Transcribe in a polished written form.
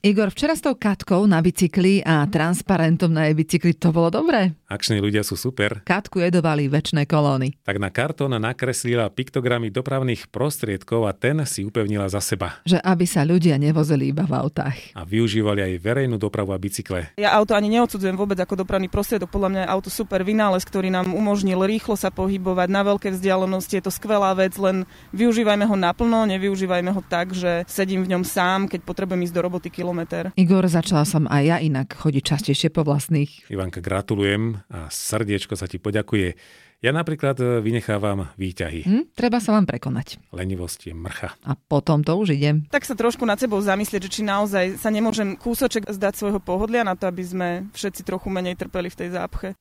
Igor, včera s tou Katkou na bicykli a transparentom na jej bicykli, to bolo dobré? Akční ľudia sú super. Katku jedovali večné kolóny. Tak na kartón nakreslila piktogramy dopravných prostriedkov a ten si upevnila za seba. Že aby sa ľudia nevozili iba v autách. A využívali aj verejnú dopravu a bicykle. Ja auto ani neodsudzujem vôbec ako dopravný prostriedok. Podľa mňa je auto super vynález, ktorý nám umožnil rýchlo sa pohybovať na veľké vzdialenosti. Je to skvelá vec, len využívajme ho naplno, nevyužívajme ho tak, že sedím v ňom sám, keď potrebujem ísť do roboty kilometer. Igor, začala som aj ja inak chodiť častejšie po vlastných. Ivanka, gratulujem a srdiečko sa ti poďakuje. Ja napríklad vynechávam výťahy. Treba sa vám prekonať. Lenivosť je mrcha. A potom to už idem. Tak sa trošku nad sebou zamyslieť, že či naozaj sa nemôžem kúsoček zdať svojho pohodlia na to, aby sme všetci trochu menej trpeli v tej zápche.